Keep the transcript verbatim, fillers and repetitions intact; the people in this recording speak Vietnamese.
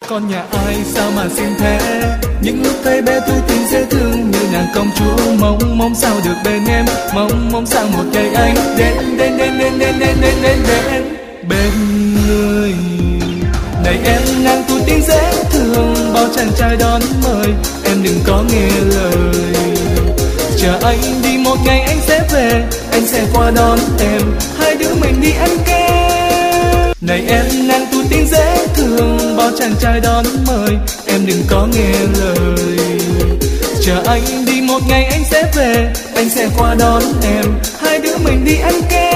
con nhà ai sao mà xin thế. Những lúc thấy bé tôi tình dễ thương như nàng công chúa, mong mong sao được bên em, mong mong sao một ngày anh đến đến đến đến đến đến đến đến đến bên người. Này em nàng tu tình dễ thương, bao chàng trai đón mời, em đừng có nghe lời. Chờ anh đi một ngày anh sẽ về, anh sẽ qua đón em, hai đứa mình đi ăn kem. Này em nàng tu tình dễ thương, bao chàng trai đón mời, em đừng có nghe lời. Chờ anh đi một ngày anh sẽ về, anh sẽ qua đón em, hai đứa mình đi ăn kem.